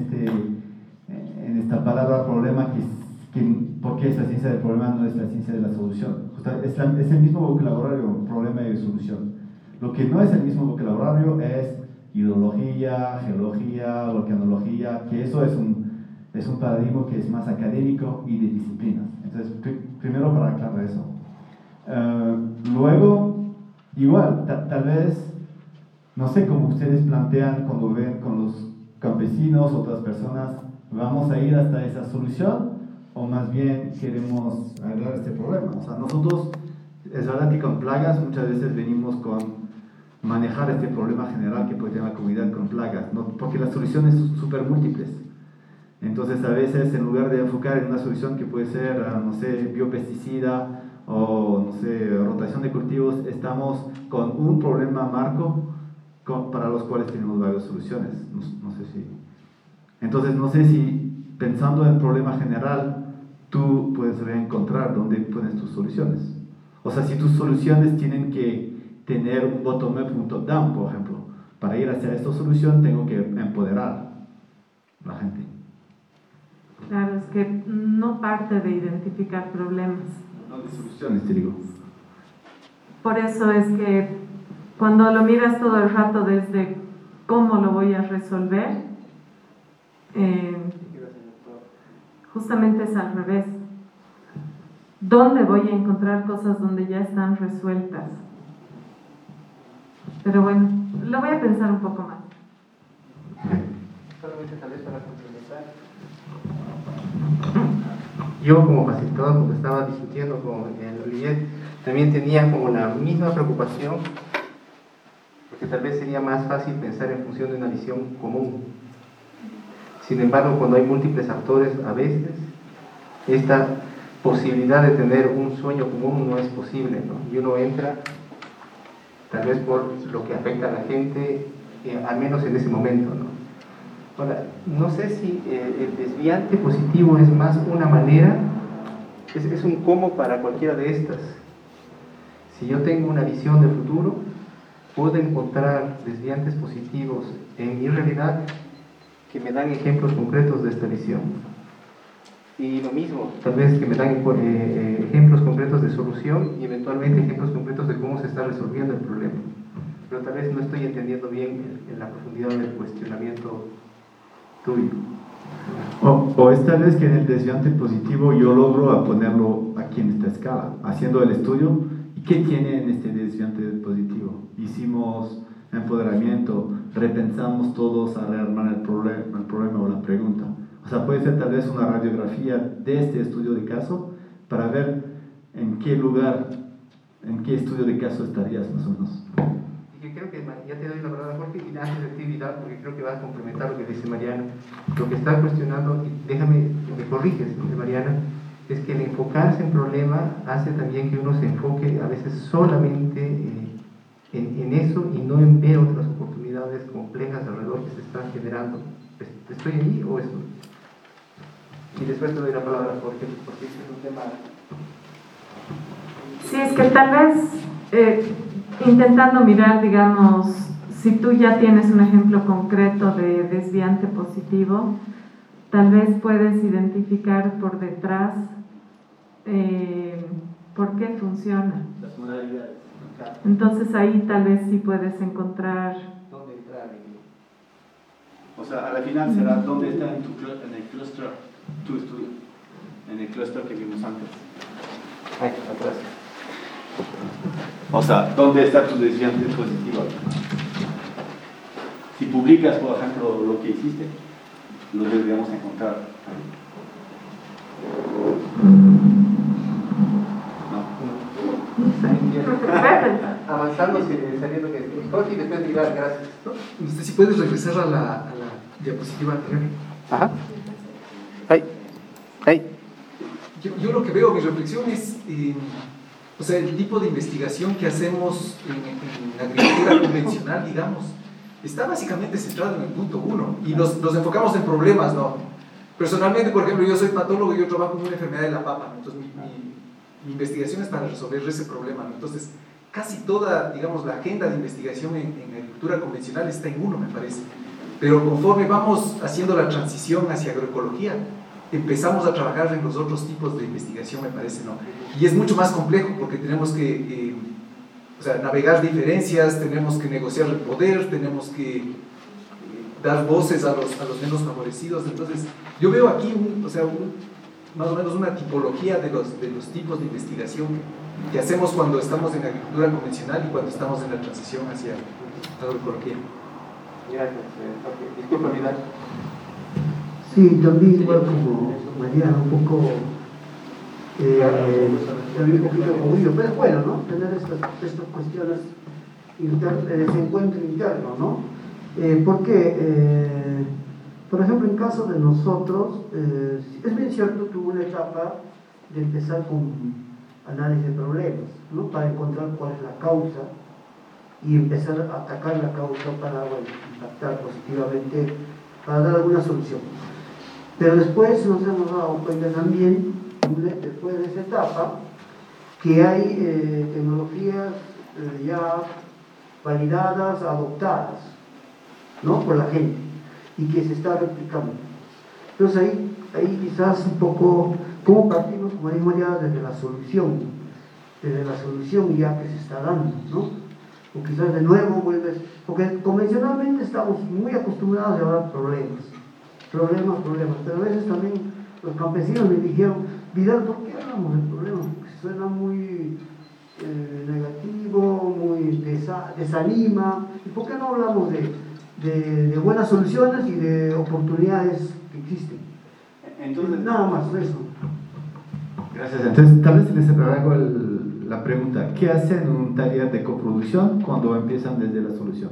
en esta palabra problema por qué es la ciencia del problema, no es la ciencia de la solución. Es el mismo vocabulario, problema y solución. Lo que no es el mismo vocabulario es hidrología, geología, volcanología, que eso es un paradigma que es más académico y de disciplinas. Entonces, primero para aclarar eso. Luego, igual, tal vez, no sé cómo ustedes plantean cuando ven con los campesinos, otras personas, ¿vamos a ir hasta esa solución? O más bien queremos arreglar este problema. O sea, nosotros, es verdad que con plagas muchas veces venimos con manejar este problema general que puede tener la comunidad con plagas, ¿no? Porque las soluciones son súper múltiples. Entonces, a veces, en lugar de enfocar en una solución que puede ser, no sé, biopesticida o, no sé, rotación de cultivos, estamos con un problema marco para los cuales tenemos varias soluciones. No sé si... Entonces, no sé si pensando en el problema general, tú puedes reencontrar dónde pones tus soluciones. O sea, si tus soluciones tienen que tener un bottom-up, un top-down, por ejemplo, para ir hacia esta solución tengo que empoderar a la gente. Claro, es que no parte de identificar problemas. No de soluciones, te digo. Por eso es que cuando lo miras todo el rato desde cómo lo voy a resolver, justamente es al revés. ¿Dónde voy a encontrar cosas donde ya están resueltas? Pero bueno, lo voy a pensar un poco más. Solamente tal vez para complementar. Yo como facilitador, como estaba discutiendo con el Olivier, también tenía como la misma preocupación, porque tal vez sería más fácil pensar en función de una visión común. Sin embargo, cuando hay múltiples actores, a veces esta posibilidad de tener un sueño común no es posible, ¿no? Y uno entra, tal vez por lo que afecta a la gente, al menos en ese momento, ¿no? Ahora, no sé si el desviante positivo es más una manera, es un cómo para cualquiera de estas. Si yo tengo una visión de futuro, puedo encontrar desviantes positivos en mi realidad que me dan ejemplos concretos de esta visión. Y lo mismo, tal vez que me dan ejemplos concretos de solución y eventualmente ejemplos concretos de cómo se está resolviendo el problema. Pero tal vez no estoy entendiendo bien en la profundidad del cuestionamiento tuyo. O es tal vez que en el desviante positivo yo logro ponerlo aquí en esta escala, haciendo el estudio. ¿Y qué tiene en este desviante positivo? Hicimos empoderamiento, repensamos todos a rearmar el problema o la pregunta. O sea, puede ser tal vez una radiografía de este estudio de caso para ver en qué lugar, en qué estudio de caso estarías más o menos. Y que creo que, ya te doy la palabra, Jorge, y antes de ti, Vidal, porque creo que va a complementar lo que dice Mariana. Lo que está cuestionando, y déjame, me corriges, Mariana, es que el enfocarse en problema hace también que uno se enfoque a veces solamente en eso y no en ver otras oportunidades complejas alrededor que se están generando. ¿Estoy ahí o esto? Y después te doy la palabra a Jorge, porque este es un tema... Sí, es que tal vez intentando mirar, digamos, si tú ya tienes un ejemplo concreto de desviante positivo, tal vez puedes identificar por detrás por qué funciona. Las modalidades. Entonces ahí tal vez sí puedes encontrar ¿Dónde entrar? O sea, a la final será dónde está en el clúster tu estudio, en el clúster que vimos antes. Ahí, atrás. O sea, ¿dónde está tu desviante positiva? Si publicas, por ejemplo, lo que hiciste, lo deberíamos encontrar. Avanzando, saliendo que Jorge y después mirar, gracias. No sé si puedes regresar a la diapositiva anterior. Ajá. Ahí. Ahí. Yo lo que veo, mi reflexión es, o sea, el tipo de investigación que hacemos en agricultura convencional, digamos, está básicamente centrado en el punto 1 y nos enfocamos en problemas, ¿no? Personalmente, por ejemplo, yo soy patólogo y yo trabajo en una enfermedad de la papa, ¿no? Entonces mi investigación es para resolver ese problema, ¿no? Entonces, casi toda, digamos, la agenda de investigación en agricultura convencional está en 1, me parece. Pero conforme vamos haciendo la transición hacia agroecología, empezamos a trabajar en los otros tipos de investigación, me parece, ¿no? Y es mucho más complejo porque tenemos que o sea, navegar diferencias, tenemos que negociar el poder, tenemos que dar voces a los menos favorecidos. Entonces, yo veo aquí más o menos una tipología de los tipos de investigación que hacemos cuando estamos en agricultura convencional y cuando estamos en la transición hacia agroecología. Gracias, Jorge. Disculpa, Vidal. Sí, también igual como Mariana, un poco también un poquito confundido, pero es bueno, ¿no? Tener estas cuestiones de encuentro interno, ¿no? Porque, por ejemplo, en caso de nosotros, es bien cierto que hubo una etapa de empezar con análisis de problemas, ¿no? Para encontrar cuál es la causa y empezar a atacar la causa para, bueno, impactar positivamente, para dar alguna solución. Pero después nos hemos dado cuenta también, después de esa etapa, que hay tecnologías ya validadas, adoptadas, ¿no? Por la gente, y que se está replicando. Entonces ahí quizás un poco, ¿cómo partimos, como dijo María, desde la solución ya que se está dando, ¿no? O quizás de nuevo vuelves, porque convencionalmente estamos muy acostumbrados a hablar problemas, pero a veces también los campesinos me dijeron, Vidal, ¿por qué hablamos de problemas? Porque suena muy negativo, muy desanima, ¿y por qué no hablamos de buenas soluciones y de oportunidades que existen? Entonces, nada más, eso. Gracias. Entonces, tal vez les hago la pregunta, ¿qué hacen en un taller de coproducción cuando empiezan desde la solución?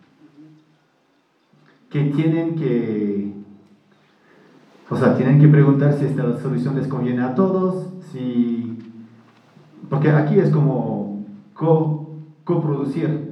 Que tienen que preguntar si esta solución les conviene a todos, porque aquí es como coproducir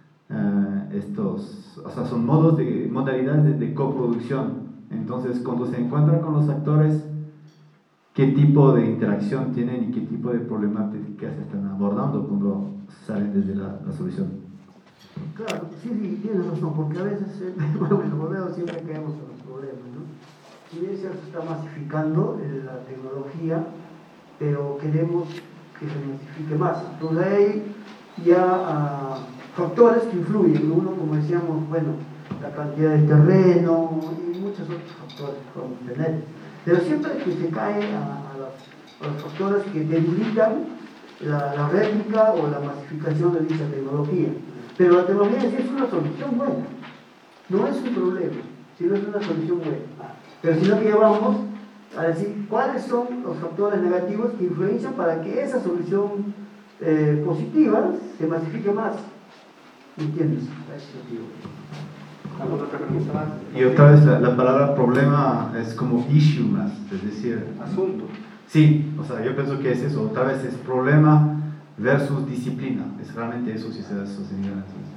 son modalidades de coproducción. Entonces, cuando se encuentran con los actores, ¿qué tipo de interacción tienen y qué tipo de problemáticas están abordando cuando salen desde la solución? Claro, sí, tienes razón, porque a veces, bueno, lo veo, siempre caemos en los problemas, ¿no? Si bien se está masificando la tecnología, pero queremos que se masifique más. Entonces hay ya factores que influyen, uno, como decíamos, bueno, la cantidad de terreno y muchos otros factores que podemos tener. Pero siempre que se cae a los factores que debilitan la réplica o la masificación de dicha tecnología. Pero la tecnología sí es una solución buena, no es un problema, sino es una solución buena. Pero si no que vamos a decir cuáles son los factores negativos que influencian para que esa solución positiva se masifique más. ¿Entiendes? ¿Alguna otra pregunta más? Y otra vez la palabra problema es como issue más, es decir, asunto. Sí, o sea, yo pienso que es eso, otra vez es problema versus disciplina, es realmente eso si se da sostenido.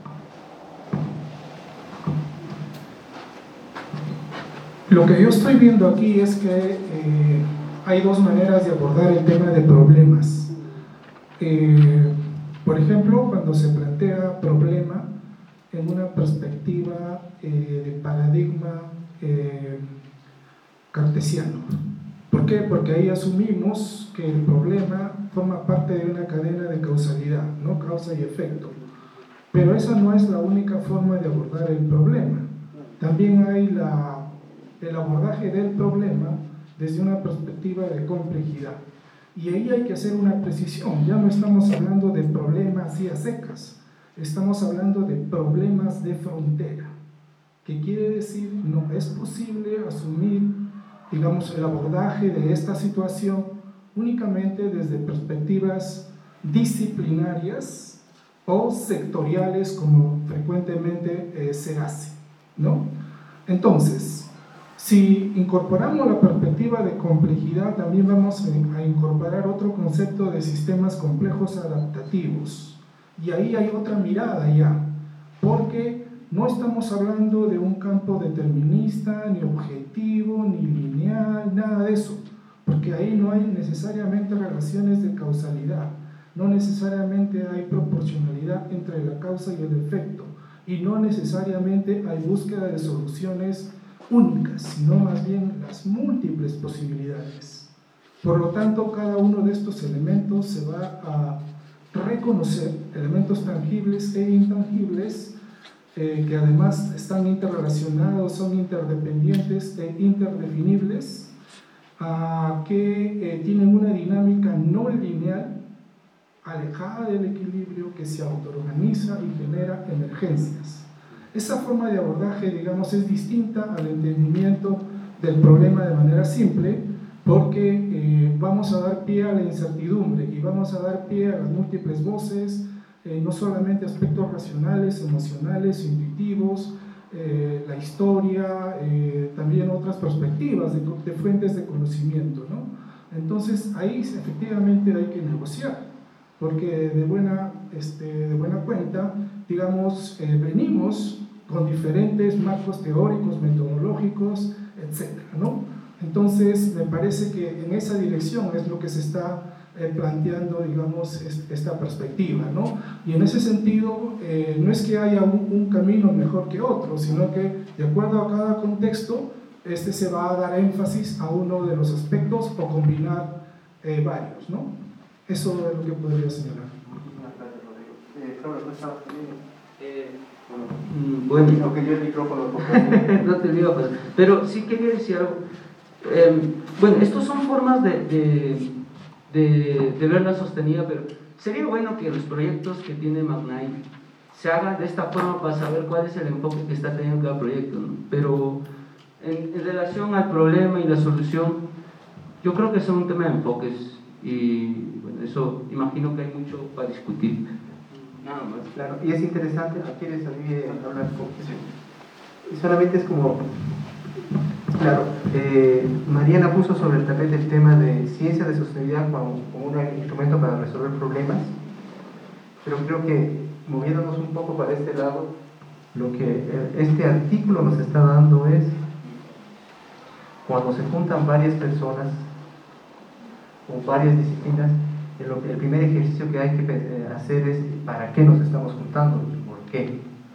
Lo que yo estoy viendo aquí es que hay dos maneras de abordar el tema de problemas. Por ejemplo, cuando se plantea problema en una perspectiva de paradigma cartesiano. ¿Por qué? Porque ahí asumimos que el problema forma parte de una cadena de causalidad, ¿no? Causa y efecto. Pero esa no es la única forma de abordar el problema. También hay el abordaje del problema desde una perspectiva de complejidad. Y ahí hay que hacer una precisión. Ya no estamos hablando de problemas así a secas, estamos hablando de problemas de frontera. ¿Qué quiere decir? No es posible asumir, digamos, el abordaje de esta situación únicamente desde perspectivas disciplinarias o sectoriales, como frecuentemente se hace, ¿no? Entonces, si incorporamos la perspectiva de complejidad, también vamos a incorporar otro concepto de sistemas complejos adaptativos. Y ahí hay otra mirada ya, porque no estamos hablando de un campo determinista, ni objetivo, ni lineal, nada de eso, porque ahí no hay necesariamente relaciones de causalidad, no necesariamente hay proporcionalidad entre la causa y el efecto, y no necesariamente hay búsqueda de soluciones únicas, sino más bien las múltiples posibilidades. Por lo tanto, cada uno de estos elementos se va a reconocer, elementos tangibles e intangibles, que además están interrelacionados, son interdependientes e interdefinibles, que tienen una dinámica no lineal, alejada del equilibrio, que se autoorganiza y genera emergencias. Esa forma de abordaje, digamos, es distinta al entendimiento del problema de manera simple, porque vamos a dar pie a la incertidumbre y vamos a dar pie a las múltiples voces, no solamente aspectos racionales, emocionales, intuitivos, la historia, también otras perspectivas de fuentes de conocimiento, ¿no? Entonces ahí efectivamente hay que negociar, porque de buena cuenta, digamos, venimos con diferentes marcos teóricos, metodológicos, etcétera, ¿no? Entonces me parece que en esa dirección es lo que se está planteando, digamos, esta perspectiva, ¿no? Y en ese sentido, no es que haya un camino mejor que otro, sino que de acuerdo a cada contexto, se va a dar énfasis a uno de los aspectos o combinar varios, ¿no? Eso es lo que podría señalar. Bueno, aunque yo el micrófono no te digo, pero sí quería decir algo. Bueno, estos son formas de verla sostenida, pero sería bueno que los proyectos que tiene Magnay se hagan de esta forma para saber cuál es el enfoque que está teniendo cada proyecto, ¿no? Pero en relación al problema y la solución, yo creo que son un tema de enfoques y bueno, eso imagino que hay mucho para discutir. Nada más. Claro, y es interesante, ¿quieres salir a hablar? Y solamente es como, claro, Mariana puso sobre el tapete el tema de ciencia de sostenibilidad como un instrumento para resolver problemas, pero creo que moviéndonos un poco para este lado, lo que este artículo nos está dando es cuando se juntan varias personas o varias disciplinas, el primer ejercicio que hay que hacer es ¿para qué nos estamos juntando? ¿Y por qué?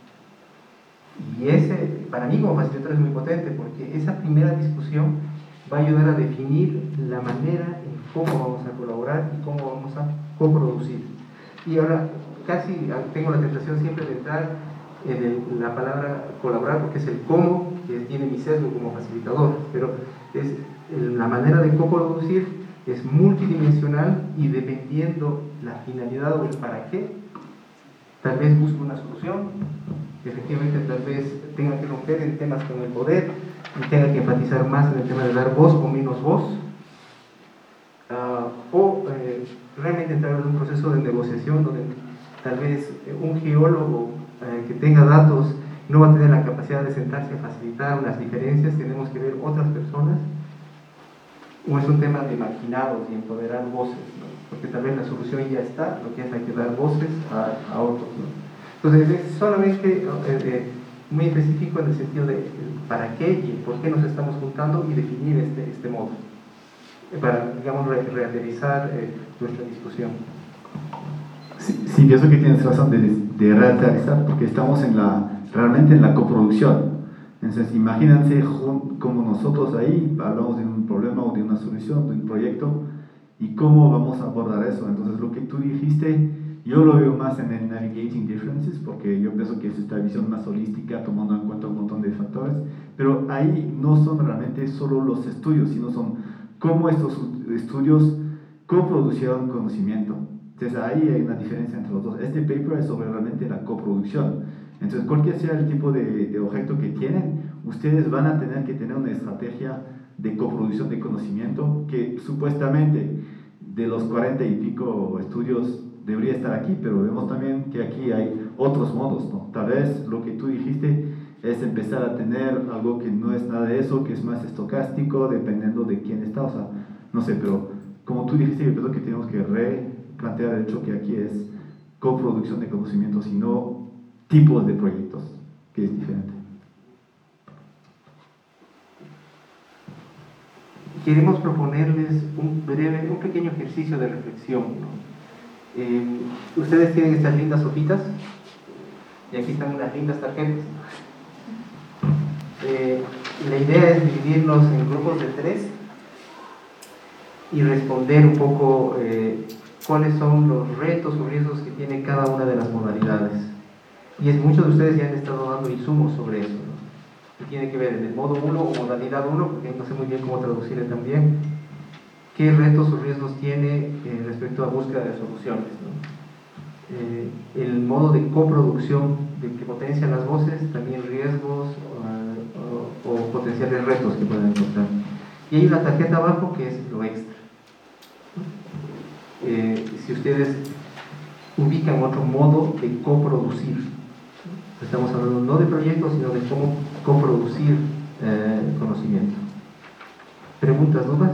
Y ese, para mí como facilitador, es muy potente, porque esa primera discusión va a ayudar a definir la manera en cómo vamos a colaborar y cómo vamos a coproducir. Y ahora casi tengo la tentación siempre de entrar en la palabra colaborar, porque es el cómo que tiene mi sesgo como facilitador, pero es la manera de coproducir es multidimensional y dependiendo la finalidad o el para qué, tal vez busque una solución, efectivamente tal vez tenga que romper en temas con el poder y tenga que enfatizar más en el tema de dar voz o menos voz, o realmente entrar en un proceso de negociación donde tal vez un geólogo que tenga datos no va a tener la capacidad de sentarse a facilitar unas diferencias, tenemos que ver otras personas, o es un tema de marginados y empoderar voces, ¿no? Porque tal vez la solución ya está, lo que es hay que dar voces a otros, ¿no? Entonces es solamente muy específico en el sentido de para qué y por qué nos estamos juntando y definir este modo para, digamos, realizar nuestra discusión. Sí, pienso que tienes razón de relativizar, porque estamos realmente en la coproducción. Entonces, imagínense como nosotros ahí hablamos de un problema o de una solución, de un proyecto, y cómo vamos a abordar eso. Entonces, lo que tú dijiste, yo lo veo más en el Navigating Differences, porque yo pienso que es esta visión más holística, tomando en cuenta un montón de factores, pero ahí no son realmente solo los estudios, sino son cómo estos estudios coproducieron conocimiento. Entonces, ahí hay una diferencia entre los dos. Este paper es sobre realmente la coproducción. Entonces, cualquier sea el tipo de objeto que tienen, ustedes van a tener que tener una estrategia de coproducción de conocimiento que supuestamente de los 40 y pico estudios debería estar aquí, pero vemos también que aquí hay otros modos, ¿no? Tal vez lo que tú dijiste es empezar a tener algo que no es nada de eso, que es más estocástico, dependiendo de quién está, o sea, no sé, pero como tú dijiste, yo creo que tenemos que replantear el hecho que aquí es coproducción de conocimientos y no tipos de proyectos, que es diferente. Queremos proponerles un pequeño ejercicio de reflexión, ¿no? Ustedes tienen estas lindas hojitas y aquí están unas lindas tarjetas. La idea es dividirnos en grupos de 3 y responder un poco cuáles son los retos o riesgos que tiene cada una de las modalidades. Y muchos de ustedes ya han estado dando insumos sobre eso, ¿no? Que tiene que ver en el modo 1 o modalidad 1, porque no sé muy bien cómo traducirle también, qué retos o riesgos tiene respecto a búsqueda de soluciones, ¿no? El modo de coproducción de que potencia las voces, también riesgos o potenciales retos que pueden encontrar. Y hay una tarjeta abajo que es lo extra. Si ustedes ubican otro modo de coproducir, estamos hablando no de proyectos, sino de cómo coproducir conocimiento. ¿Preguntas, dudas?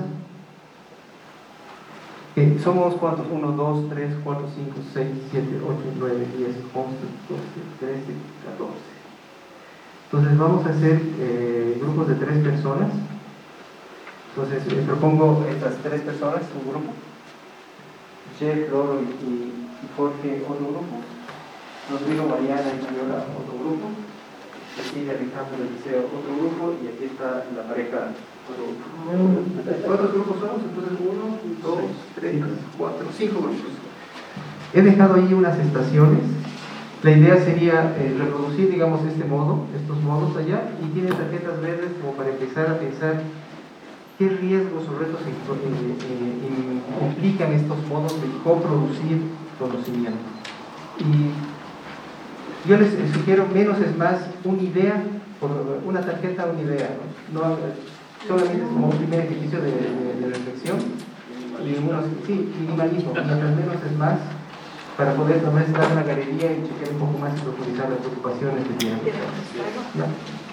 ¿Somos cuántos? 1, 2, 3, 4, 5, 6, 7, 8, 9, 10, 11, 12, 13, 14. Entonces vamos a hacer grupos de 3 personas. Entonces propongo estas 3 personas, un grupo. Jeff, Loro y Jorge, otro grupo. Rodrigo, Mariana y Viola, otro grupo. Cecilia, Ricardo, Eliseo, otro grupo. Y aquí está la pareja, otro grupo. ¿Cuántos grupos somos? Entonces 1, 2, 3, 4, 5 grupos. He dejado ahí unas estaciones. La idea sería reproducir, digamos, estos modos allá, y tiene tarjetas verdes como para empezar a pensar qué riesgos o retos implican estos modos de coproducir conocimiento. Y yo les sugiero menos es más, una idea, por una tarjeta, una idea, ¿no? Solamente es como un primer ejercicio de reflexión, y minimalismo, mientras menos es más, para poder tomar una galería y chequear un poco más y profundizar las preocupaciones que tienen. ¿No?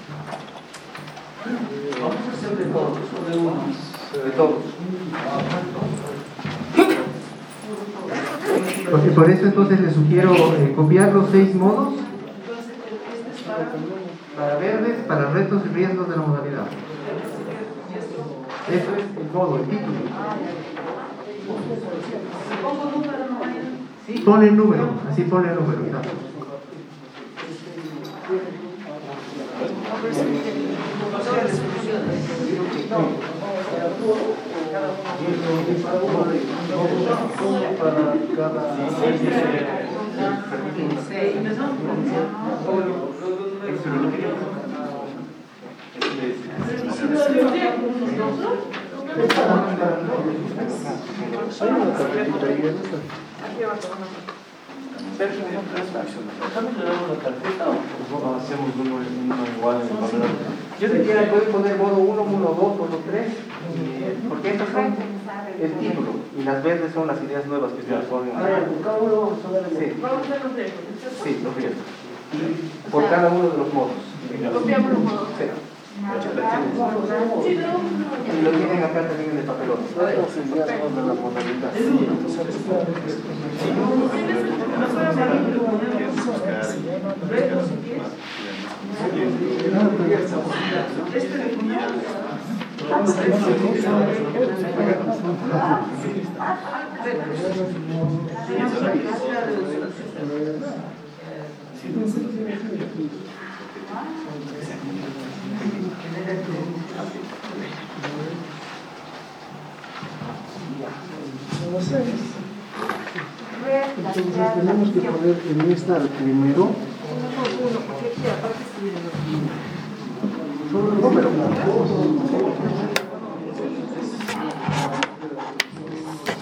Vamos a hacer de todos, o de unos. De todos. Porque por eso entonces les sugiero copiar los 6 modos para verdes, para retos y riesgos de la modalidad. Eso es el modo, el título. Sí, pone el número, así pone el número. Exacto. Hacemos uno igual. Yo diría, pueden poner modo 1, modo 2, modo 3, porque estos son el título y las verdes son las ideas nuevas que ustedes ponen. Sí, los riesgos. Y por cada uno de los modos. Copiamos los modos. Sí. Y lo tienen acá también en el papelón. Entonces tenemos que poner en esta primero solo el número.